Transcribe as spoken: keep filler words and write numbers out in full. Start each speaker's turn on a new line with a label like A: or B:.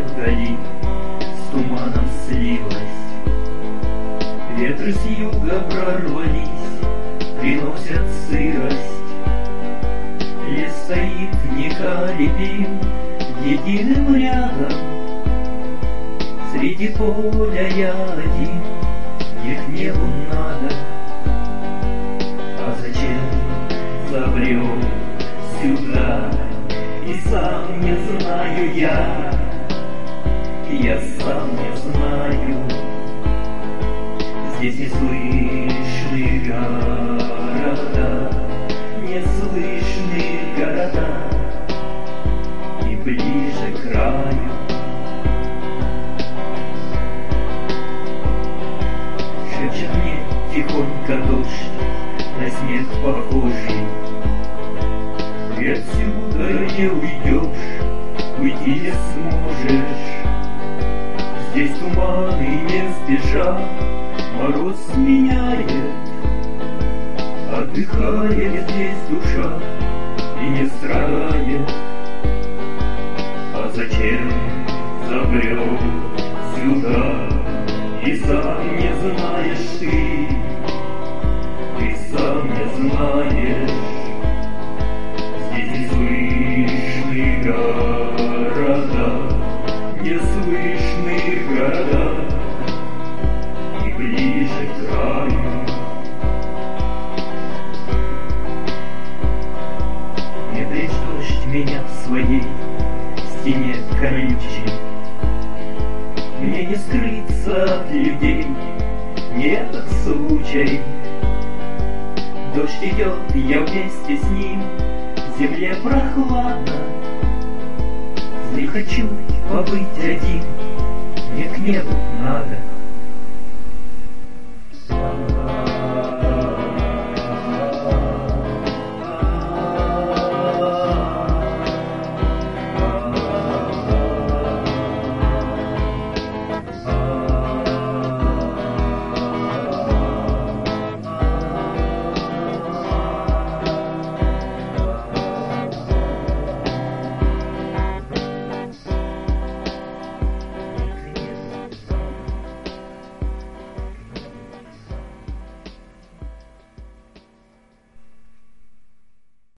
A: вдали с туманом слилась. Ветры с юга прорвались, приносят сырость. Лес стоит неколебим, единым рядом. Среди поля я один, мне к небу надо. А зачем забрел сюда, и сам не знаю я, я сам не знаю. Здесь не слышны города, не слышны города, и ближе к краю. Шепчет мне тихонько дождь, на снег похожий. И отсюда не уйдешь, уйти не сможешь. Здесь туман и не сбежать, мороз меняет. Отдыхает здесь душа и не страдает. А зачем забрел сюда, и сам не знаешь ты, ты сам не знаешь. Здесь не слышны города, не слышны города, и ближе к краю. Не прячь дождь меня в своей стене колючей. Мне не скрыться от людей, не этот случай. Дождь идет, я вместе с ним, земле прохладно. Не хочу побыть один, мне к небу надо.